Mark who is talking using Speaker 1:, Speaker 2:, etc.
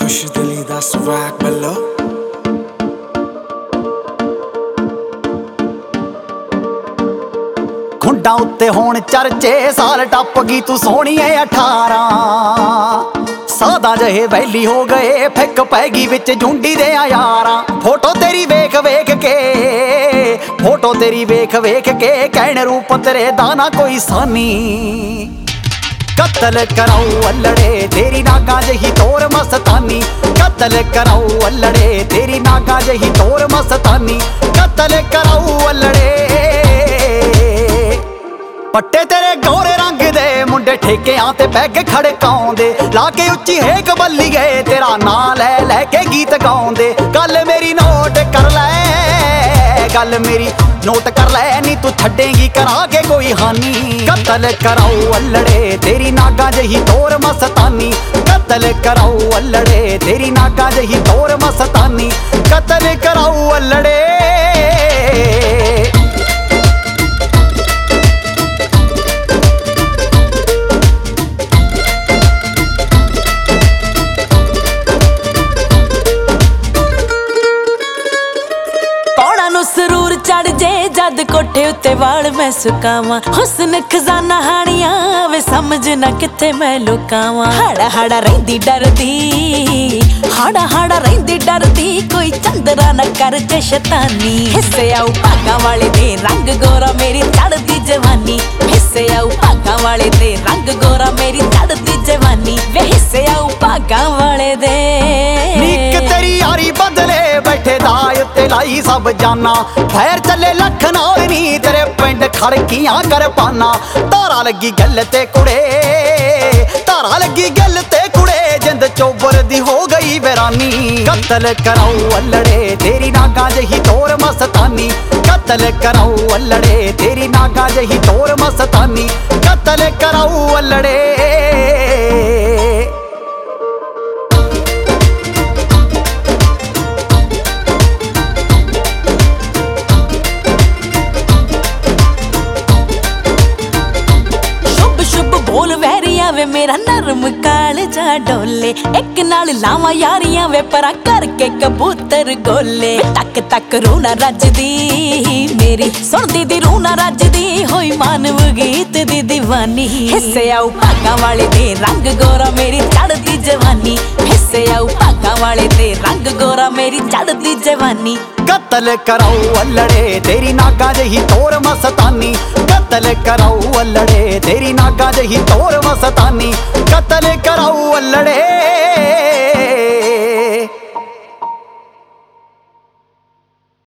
Speaker 1: ਖੁਸ਼ ਦਿਲੀ ਦਾ ਸਵੈਗ ਬੱਲੋ
Speaker 2: ਖੁੰਡਾਂ ਉੱਤੇ ਹੋਣ ਚਰਚੇ ਸਾਲ ਟੱਪ ਗਈ ਤੂੰ ਸੋਹਣੀਏ 18 ਸਾਦਾ ਜਹੇ ਵੈਲੀ ਹੋ ਗਏ ਫਿੱਕ ਪੈ ਗਈ ਵਿੱਚ ਝੁੰਡੀ ਦੇ ਯਾਰਾਂ ਫੋਟੋ ਤੇਰੀ ਵੇਖ ਵੇਖ ਕੇ ਕਹਿਣ ਰੂਪ ਤੇਰੇ ਦਾ ਨਾ ਕੋਈ ਸਾਨੀ ਕਤਲ ਕਰਾਉ ਅੱਲੜੇ ਤੇਰੀ ਨਾਗਾ ਜਹੀ ਤੋਰ ਮਸਤਾਨੀ ਕਤਲ ਕਰਾਉ ਅੱਲੜੇ ਤੇਰੀ ਨਾਗਾ ਜਹੀ ਤੋਰ ਮਸਤਾਨੀ ਕਤਲ ਕਰਾਉ ਅੱਲੜੇ ਪੱਟੇ ਤੇਰੇ ਗੋਰੇ ਰੰਗ ਦੇ ਮੁੰਡੇ ਠੇਕਿਆਂ ਤੇ ਬੈਗ ਖੜਕਾਉਂਦੇ ਲਾ ਕੇ ਉੱਚੀ ਹੇਕ ਬੱਲੀ ਗਏ ਤੇਰਾ ਨਾਂ ਲੈ ਲੈ ਕੇ ਗੀਤ ਗਾਉਂਦੇ ਗੱਲ ਮੇਰੀ ਨੋਟ ਕਰ ਲੈ ਨੀ ਤੂੰ ਛੱਡੇਂਗੀ ਕਰਾ ਕੇ ਕੋਈ ਹਾਨੀ ਕਤਲ ਕਰਾਉ ਅੱਲੜੇ ਤੇਰੀ ਨਾਗਾ ਜਹੀ ਤੋਰ ਮਸਤਾਨੀ ਕਤਲ ਕਰਾਉ ਅੱਲੜੇ ਤੇਰੀ ਨਾਗਾ ਜਹੀ ਤੋਰ ਮਸਤਾਨੀ ਕਤਲ ਕਰਾਉ ਅੱਲੜੇ
Speaker 3: ਸਰੂਰ ਚੜ ਜੇ ਜਦ ਕੋਠੇ ਉੱਤੇ ਵਾਲ ਮੈਂ ਸੁਕਾਵਾਂ ਹੁਸਨ ਖਜ਼ਾਨਾ ਹਾਣੀਆਂ ਵੇ ਸਮਝ ਨਾ ਕਿੱਥੇ ਮੈਂ ਲੁਕਾਵਾਂ ਹਾੜਾ ਰਹਿੰਦੀ ਡਰਦੀ ਕੋਈ ਚੰਦਰਾ ਨਾ ਕਰ ਜੇ ਸ਼ੈਤਾਨੀ ਹਿੱਸੇ ਆਉ ਭਾਗਾਂ ਵਾਲੇ ਦੇ ਰੰਗ ਗੋਰਾ ਮੇਰੀ ਚੜਦੀ ਜਵਾਨੀ ਹਿੱਸੇ ਆਉ ਭਾਗਾਂ ਵਾਲੇ ਦੇ ਰੰਗ ਗੋਰਾ ਮੇਰੀ ਚੜਦੀ ਜਵਾਨੀ ਵੇ ਹਿੱਸੇ ਆਉ ਭਾਗਾਂ ਵਾਲੇ ਦੇ
Speaker 2: ਨੀਕ ਤੇਰੀ ਯਾਰੀ ਬਦਲੇ ਬੈਠੇ ਦਾ ਉੱਤੇ ਲਾਈ ਸਭ ਜਾਨਾ ਫੈਰ ਚੱਲੇ ਲੱਖ ਨਾਲ ਨੀ ਤੇਰੇ ਪਿੰਡ ਖੜਕੀਆਂ ਕਰਪਾਨਾ ਧਾਰਾ ਲੱਗੀ ਗੱਲ ਤੇ ਕੁੜੇ ਜਿੰਦ ਚੋਬਰ ਦੀ ਹੋ ਗਈ ਵੈਰਾਨੀ ਕਤਲ ਕਰਾਉ ਅੱਲੜੇ ਤੇਰੀ ਨਾਗਾ ਜਹੀ ਤੋਰ ਮਸਤਾਨੀ ਕਤਲ ਕਰਾਉ ਅੱਲੜੇ ਤੇਰੀ ਨਾਗਾ ਜਹੀ ਤੋਰ ਮਸਤਾਨੀ ਕਤਲ ਕਰਾਉ ਅੱਲੜੇ
Speaker 3: ਬੋਲ ਵਹਿਰੀਆਂ ਵੇ ਮੇਰਾ ਨਰਮ ਕਾਲਜਾ ਡੋਲੇ ਇੱਕ ਨਾਲ ਲਾਵਾਂ ਯਾਰੀਆਂ ਵੇ ਪਰਾਂ ਕਰਕੇ ਕਬੂਤਰ ਗੋਲੇ ਟੱਕ ਟੱਕ ਰੂਹ ਨਾ ਰੱਜਦੀ ਮੇਰੀ ਸੁਣਦੀ ਦੀ ਰੂਹ ਨਾ ਰੱਜਦੀ ਹੋਈ ਮਾਨਵ ਗੀਤ ਦੀ دیਵਾਨੀ ਹਿੱਸੇ ਆਉ ਭਾਗਾਂ ਵਾਲੇ ਦੇ ਰੰਗ ਗੋਰਾ ਮੇਰੀ ਚੜਦੀ ਜਵਾਨੀ ਹਿੱਸੇ ਆਉ ਭਾਗਾਂ ਵਾਲੇ ਦੇ ਰੰਗ ਗੋਰਾ ਮੇਰੀ ਚੜਦੀ ਜਵਾਨੀ
Speaker 2: ਕਤਲ ਕਰਾਉ ਅੱਲੜੇ ਤੇਰੀ ਨਾਗਾ ਜਹੀ ਤੋਰ ਮਸਤਾਨੀ ਕਤਲ ਕਰਾਉ ਅੱਲੜੇ ਤੇਰੀ ਨਾਗਾ ਜਹੀ ਤੋਰ ਮਸਤਾਨੀ ਕਤਲ ਕਰਾਉ ਅੱਲੜੇ